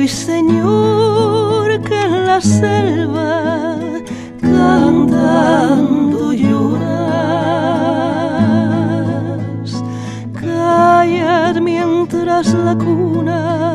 ruiseñor que en la selva cantando lloras. Callad mientras la cuna